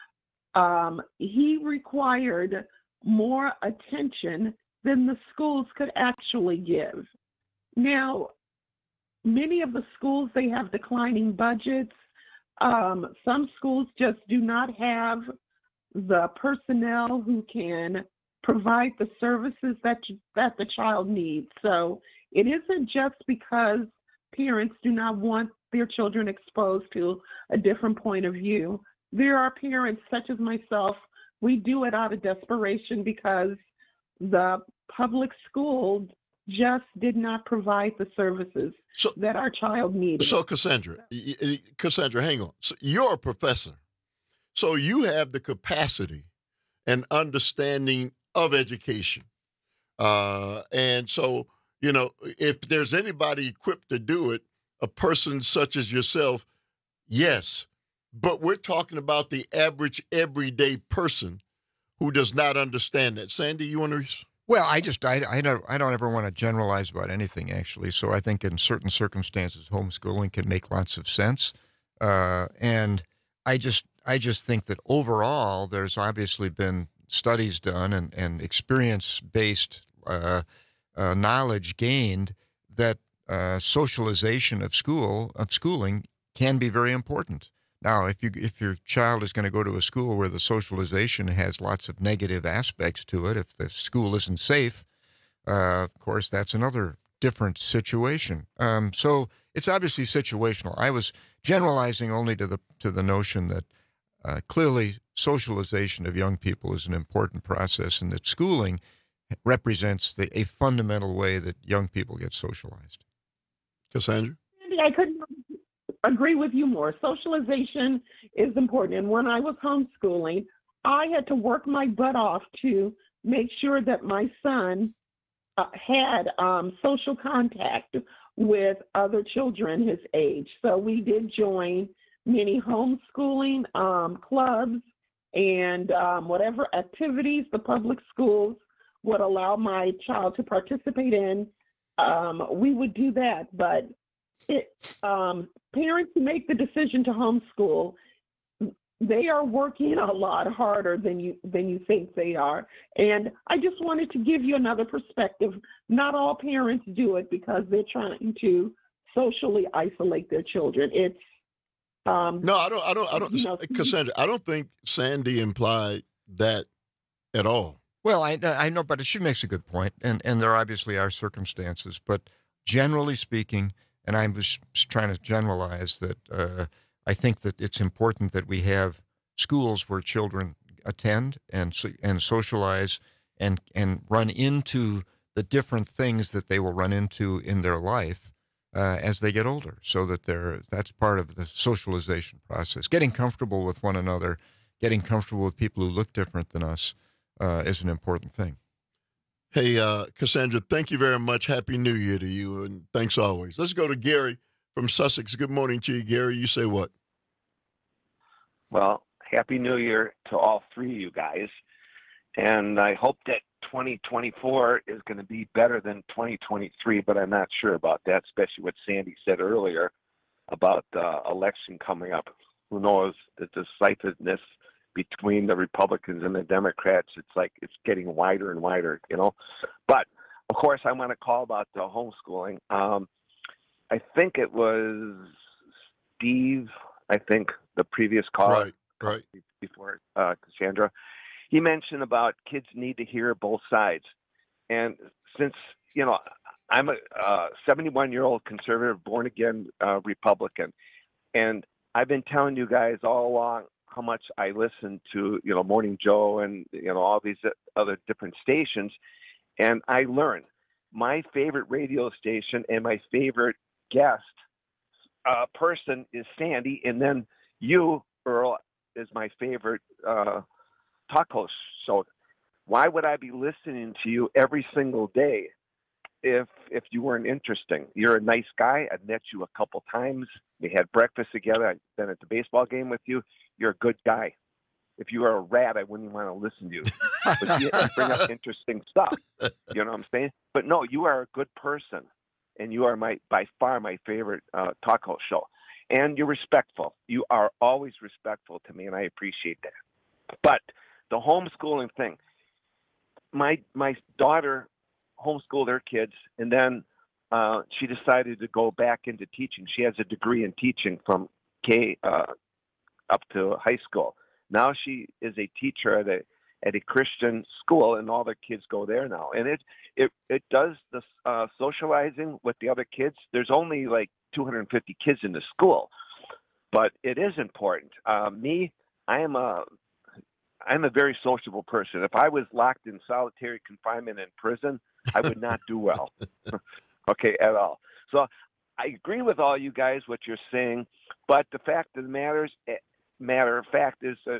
Um, he required more attention than the schools could actually give. Now, many of the schools, they have declining budgets. Um, some schools just do not have the personnel who can provide the services that you, that the child needs. So it isn't just because parents do not want their children exposed to a different point of view. There are parents such as myself, we do it out of desperation because the public school just did not provide the services so, that our child needed. So Cassandra, Cassandra, hang on. So you're a professor. So you have the capacity and understanding of education. Uh, and so, you know, if there's anybody equipped to do it, a person such as yourself, yes. But we're talking about the average everyday person who does not understand that. Sandy, you want to... Well, I just, I, I, don't, I don't ever want to generalize about anything, actually. So I think in certain circumstances, homeschooling can make lots of sense. Uh, and I just, I just think that overall, there's obviously been studies done and, and experience-based uh, uh, knowledge gained that uh, socialization of school, of schooling can be very important. Now, if you if your child is going to go to a school where the socialization has lots of negative aspects to it, if the school isn't safe, uh, of course, that's another different situation. Um, so it's obviously situational. I was generalizing only to the to the notion that uh, clearly socialization of young people is an important process, and that schooling represents the, a fundamental way that young people get socialized. Cassandra? I couldn't agree with you more. Socialization is important. And when I was homeschooling, I had to work my butt off to make sure that my son uh, had um, social contact with other children his age. So we did join many homeschooling um, clubs and um, whatever activities the public schools would allow my child to participate in. Um, we would do that. But It, um, parents who make the decision to homeschool, they are working a lot harder than you than you think they are. And I just wanted to give you another perspective. Not all parents do it because they're trying to socially isolate their children. It's um, no, I don't. I don't. I don't. You know, Cassandra, I don't think Sandy implied that at all. Well, I I know, but she makes a good point, and and there obviously are circumstances, but generally speaking. And I'm just trying to generalize that uh, I think that it's important that we have schools where children attend and and socialize and and run into the different things that they will run into in their life uh, as they get older, so that they're that's part of the socialization process. Getting comfortable with one another, getting comfortable with people who look different than us uh, is an important thing. Hey, uh, Cassandra, thank you very much. Happy New Year to you, and thanks always. Let's go to Gary from Sussex. Good morning to you, Gary. You say what? Well, Happy New Year to all three of you guys. And I hope that twenty twenty-four is going to be better than twenty twenty-three, but I'm not sure about that, especially what Sandy said earlier about the election coming up. Who knows, the decisiveness between the Republicans and the Democrats, it's like it's getting wider and wider, you know. But, of course, I want to call about the homeschooling. Um, I think it was Steve, I think the previous caller. Right, right. Before uh, Cassandra. He mentioned about kids need to hear both sides. And since, you know, I'm a uh, seventy-one-year-old conservative, born-again uh, Republican, and I've been telling you guys all along how much I listen to, you know, Morning Joe and, you know, all these other different stations, and I learned my favorite radio station and my favorite guest uh, person is Sandy, and then you, Earl, is my favorite uh, talk host. So why would I be listening to you every single day if if you weren't interesting? You're a nice guy. I've met you a couple times. We had breakfast together. I've been at the baseball game with you. You're a good guy. If you were a rat, I wouldn't want to listen to you. But you bring up interesting stuff. You know what I'm saying? But no, you are a good person, and you are my by far my favorite uh, talk host show. And you're respectful. You are always respectful to me, and I appreciate that. But the homeschooling thing, my my daughter homeschooled her kids, and then uh, she decided to go back into teaching. She has a degree in teaching from K uh, up to high school. Now she is a teacher at a at a Christian school, and all their kids go there now. And it it it does the uh, socializing with the other kids. There's only like two hundred fifty kids in the school, but it is important. Uh, me, I am a I'm a very sociable person. If I was locked in solitary confinement in prison, I would not do well. Okay, at all. So I agree with all you guys what you're saying, but the fact of the matters matter of fact is that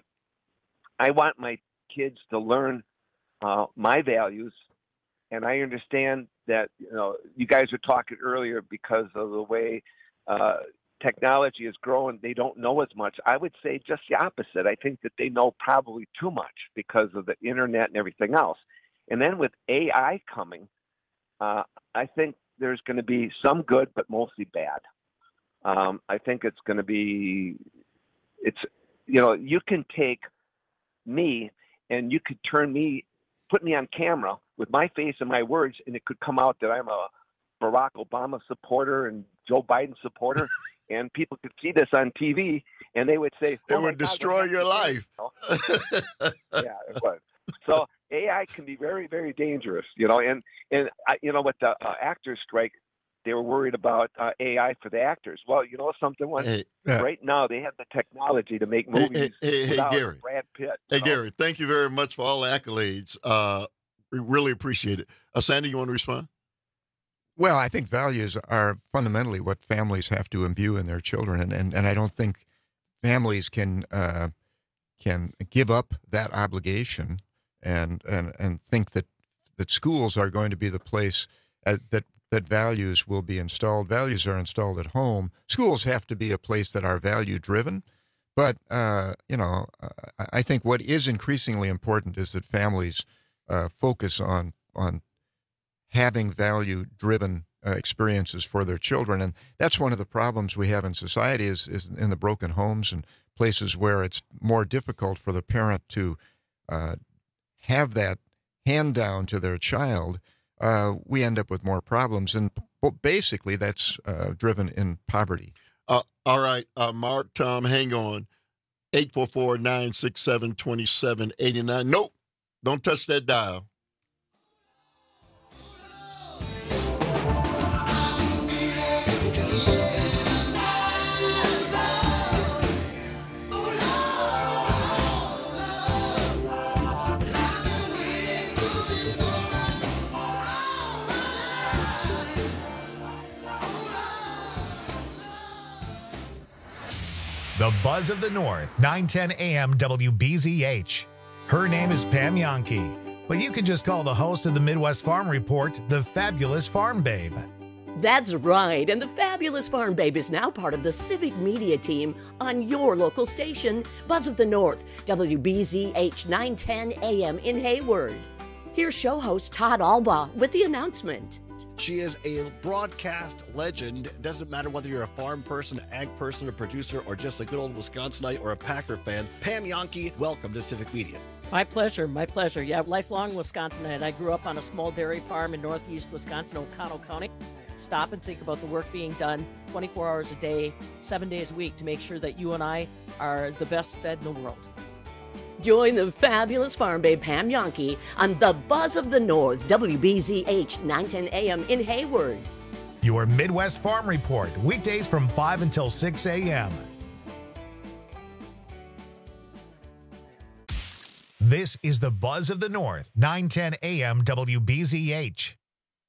I want my kids to learn uh, my values, and I understand that, you know, you guys were talking earlier because of the way uh, technology is growing, they don't know as much. I would say just the opposite. I think that they know probably too much because of the internet and everything else. And then with A I coming, uh, I think there's going to be some good, but mostly bad. Um, I think it's going to be, it's, you know, you can take me and you could turn me, put me on camera with my face and my words, and it could come out that I'm a Barack Obama supporter and Joe Biden supporter, and people could see this on T V, and they would say, oh, it would destroy your life. Yeah, it would. So A I can be very, very dangerous, you know, and, and I, you know, with the uh, actors strike, they were worried about uh, A I for the actors. Well, you know something? One, hey, uh, right now they have the technology to make movies hey, hey, hey, without Gary. Brad Pitt. Hey, know? Gary, thank you very much for all the accolades. Uh, we really appreciate it. Uh, Sandy, you want to respond? Well, I think values are fundamentally what families have to imbue in their children, and, and, and I don't think families can uh, can give up that obligation and and and think that that schools are going to be the place uh, that that values will be installed. Values are installed at home. Schools have to be a place that are value driven, but uh, you know, I think what is increasingly important is that families uh, focus on on having value-driven uh, experiences for their children. And that's one of the problems we have in society is, is in the broken homes and places where it's more difficult for the parent to uh, have that hand down to their child. Uh, we end up with more problems. And b- basically, that's uh, driven in poverty. Uh, all right, uh, Mark, Tom, hang on. eight four four, nine six seven, two seven eight nine. Nope, don't touch that dial. The Buzz of the North, nine ten A M W B Z H. Her name is Pam Yankee, but you can just call the host of the Midwest Farm Report the Fabulous Farm Babe. That's right, and the Fabulous Farm Babe is now part of the Civic Media team on your local station, Buzz of the North, W B Z H nine ten A M in Hayward. Here's show host Todd Albaugh with the announcement. She is a broadcast legend. It doesn't matter whether you're a farm person, ag person, a producer, or just a good old Wisconsinite or a Packer fan. Pam Yankee, welcome to Civic Media. My pleasure, my pleasure. Yeah, lifelong Wisconsinite. I grew up on a small dairy farm in northeast Wisconsin, Oconto County. stop and think about the work being done twenty-four hours a day, seven days a week to make sure that you and I are the best fed in the world. Join the fabulous farm babe Pam Yonke on the Buzz of the North, W B Z H nine ten A M in Hayward. Your Midwest Farm Report, weekdays from five until six a.m. This is the Buzz of the North, nine ten A M W B Z H.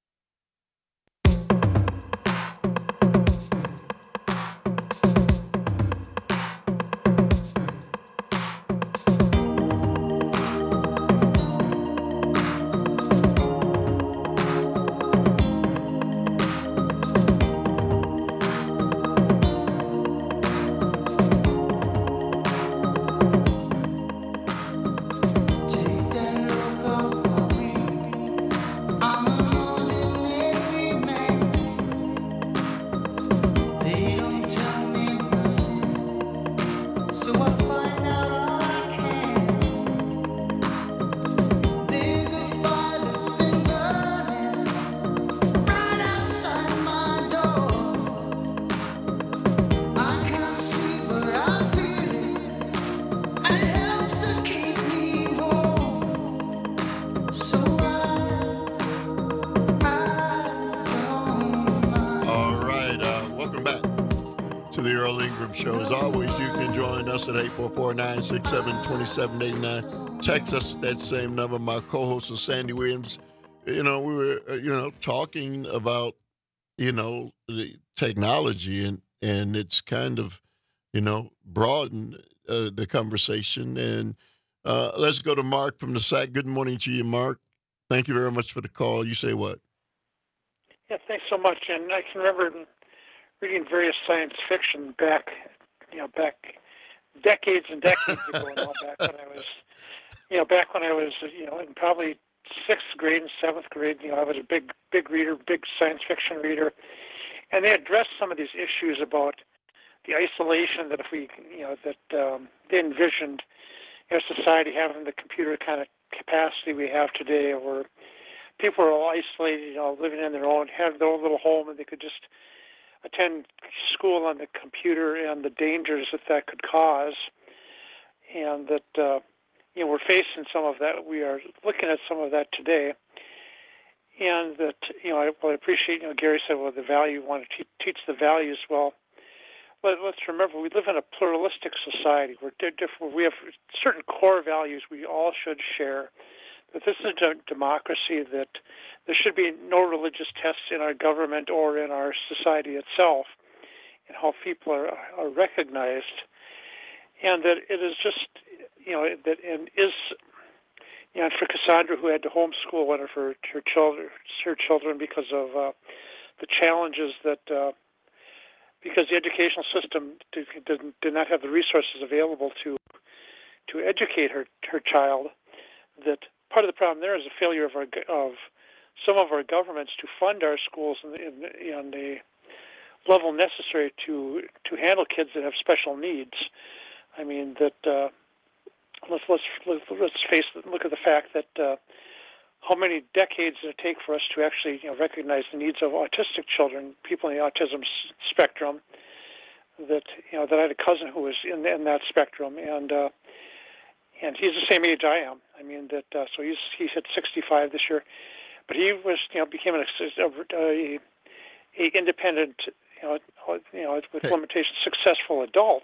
Show. As always, you can join us at eight four four, nine six seven, two seven eight nine. Text us at that same number. My co-host is Sandy Williams. You know, we were, uh, you know, talking about, you know, the technology, and, and it's kind of, you know, broadened uh, the conversation. And uh, let's go to Mark from the S A C. Good morning to you, Mark. Thank you very much for the call. You say what? Yeah, thanks so much. And I can remember reading various science fiction back, you know, back decades and decades ago, and all back when I was, you know, back when I was, you know, in probably sixth grade and seventh grade. You know, I was a big, big reader, big science fiction reader, and they addressed some of these issues about the isolation that if we, you know, that um, they envisioned, you know, society having the computer kind of capacity we have today, where people are all isolated, you know, living in their own, have their own little home, and they could just attend school on the computer, and the dangers that that could cause, and that uh, you know, we're facing some of that. We are looking at some of that today, and that, you know, I, well, I appreciate, you know, Gary said, well, the value, we want to te- teach the values. Well, let, let's remember, we live in a pluralistic society. We're different. We have certain core values we all should share. That this is a democracy, that there should be no religious tests in our government or in our society itself, and how people are, are recognized, and that it is just, you know, that and is, you know, for Cassandra, who had to homeschool one of her her children, her children because of uh, the challenges that, uh, because the educational system did, did, did not have the resources available to to educate her her child, that part of the problem there is a failure of our of some of our governments to fund our schools in, in, in the level necessary to to handle kids that have special needs. I mean that uh, let's let's let's face look at the fact that uh, how many decades did it take for us to actually, you know, recognize the needs of autistic children, people in the autism s- spectrum. That, you know, that I had a cousin who was in in that spectrum, and uh, and he's the same age I am. I mean that uh, so he's he's hit sixty-five this year. But he was, you know, became an, a, a independent, you know, you know, with limitations, successful adult,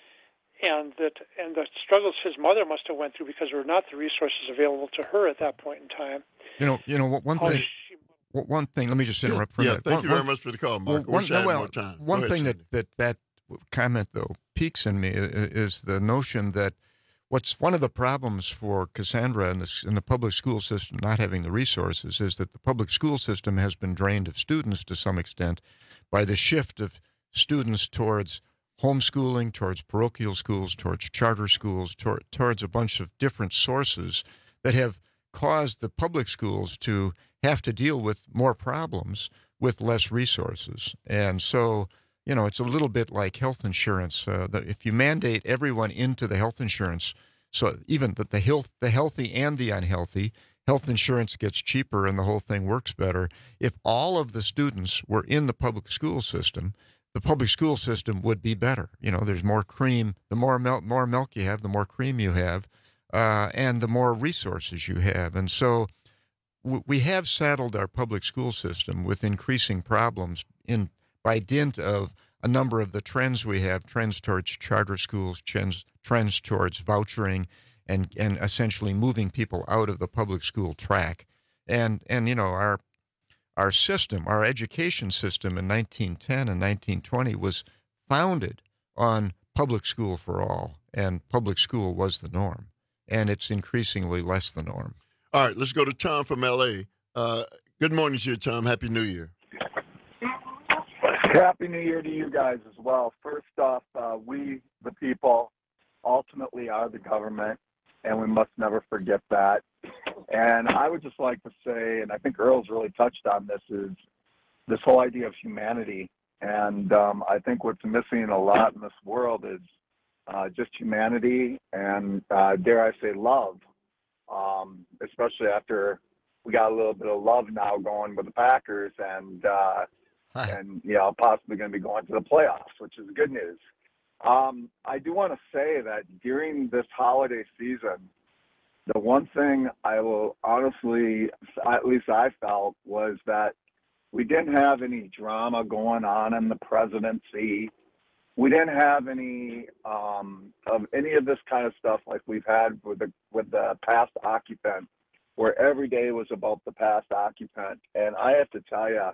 and that and the struggles his mother must have went through because there were not the resources available to her at that point in time. You know, you know, one How thing. she, One thing. Let me just interrupt for a yeah, minute. thank one, you very one, much for the call, Mark. Well, Wish I had well, more time. One Go thing ahead, that, that that comment though piques in me is the notion that what's one of the problems for Cassandra in the, in the public school system not having the resources is that the public school system has been drained of students to some extent by the shift of students towards homeschooling, towards parochial schools, towards charter schools, tor- towards a bunch of different sources that have caused the public schools to have to deal with more problems with less resources. And so, you know, it's a little bit like health insurance. Uh, the, if you mandate everyone into the health insurance, so even the, the health, the healthy and the unhealthy, health insurance gets cheaper and the whole thing works better. If all of the students were in the public school system, the public school system would be better. You know, there's more cream. The more milk, more milk you have, the more cream you have, uh, and the more resources you have. And so w- we have saddled our public school system with increasing problems in by dint of a number of the trends we have, trends towards charter schools, trends, trends towards vouchering, and, and essentially moving people out of the public school track. And, and you know, our Our system, our education system in nineteen ten and nineteen twenty was founded on public school for all, and public school was the norm, and it's increasingly less the norm. All right, let's go to Tom from L A. Uh, good morning to you, Tom. Happy New Year. Happy New Year to you guys as well. First off, uh, we, the people, ultimately are the government, and we must never forget that. And I would just like to say, and I think Earl's really touched on this, is this whole idea of humanity. And um, I think what's missing a lot in this world is uh, just humanity and, uh, dare I say, love, um, especially after we got a little bit of love now going with the Packers and, uh, and you know, possibly going to be going to the playoffs, which is good news. Um, I do want to say that during this holiday season, the one thing I will honestly, at least I felt, was that we didn't have any drama going on in the presidency. We didn't have any um, of any of this kind of stuff like we've had with the with the past occupant, where every day was about the past occupant. And I have to tell you,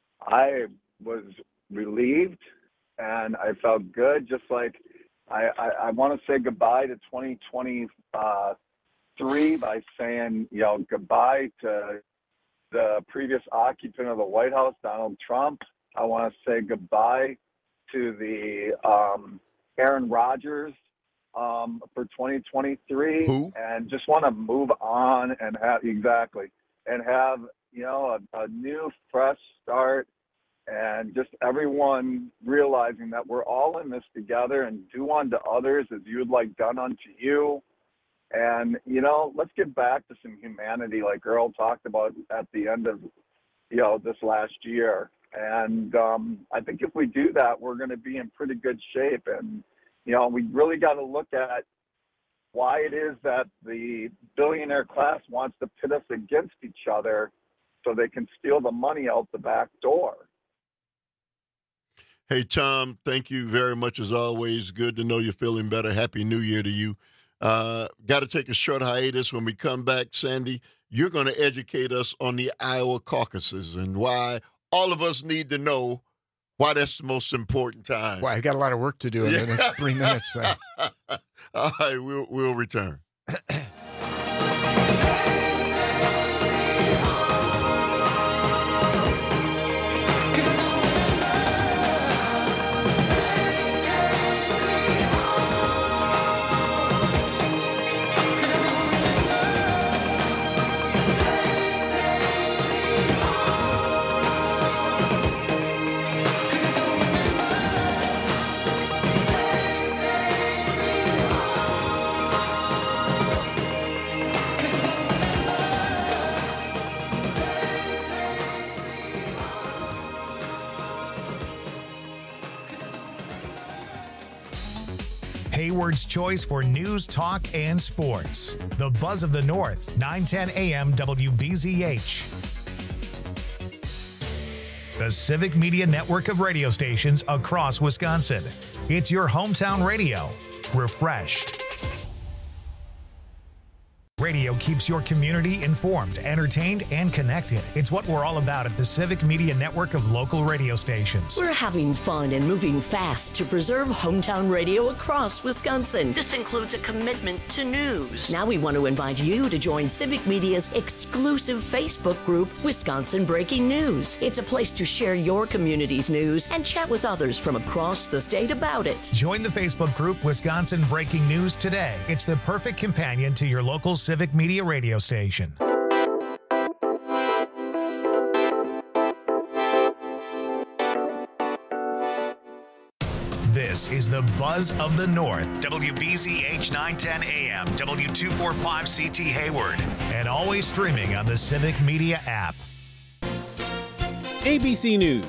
I was relieved and I felt good. Just like I, I, I want to say goodbye to twenty twenty. Uh, Three by saying, you know, goodbye to the previous occupant of the White House, Donald Trump. I want to say goodbye to the um, Aaron Rodgers um, for twenty twenty-three, Who? and just want to move on and have exactly and have you know a, a new fresh start, and just everyone realizing that we're all in this together, and do unto others as you would like done unto you. And, you know, let's get back to some humanity like Earl talked about at the end of, you know, this last year. And um, I think if we do that, we're going to be in pretty good shape. And, you know, we really got to look at why it is that the billionaire class wants to pit us against each other so they can steal the money out the back door. Hey, Tom, thank you very much as always. Good to know you're feeling better. Happy New Year to you. Uh, got to take a short hiatus. When we come back, Sandy, you're going to educate us on the Iowa caucuses and why all of us need to know why that's the most important time. Well, I got a lot of work to do in yeah. the next three minutes. So. All right, we'll, we'll return. Hayward's choice for news, talk, and sports. The Buzz of the North, nine ten A M W B Z H. The Civic Media network of radio stations across Wisconsin. It's your hometown radio. Refreshed. Radio keeps your community informed, entertained, and connected. It's what we're all about at the Civic Media network of local radio stations. We're having fun and moving fast to preserve hometown radio across Wisconsin. This includes a commitment to news. Now we want to invite you to join Civic Media's exclusive Facebook group, Wisconsin Breaking News. It's a place to share your community's news and chat with others from across the state about it. Join the Facebook group, Wisconsin Breaking News, today. It's the perfect companion to your local Civic Media radio station. This is the Buzz of the North, W B Z H nine ten A M, W two forty-five C T Hayward, and always streaming on the Civic Media app. A B C News.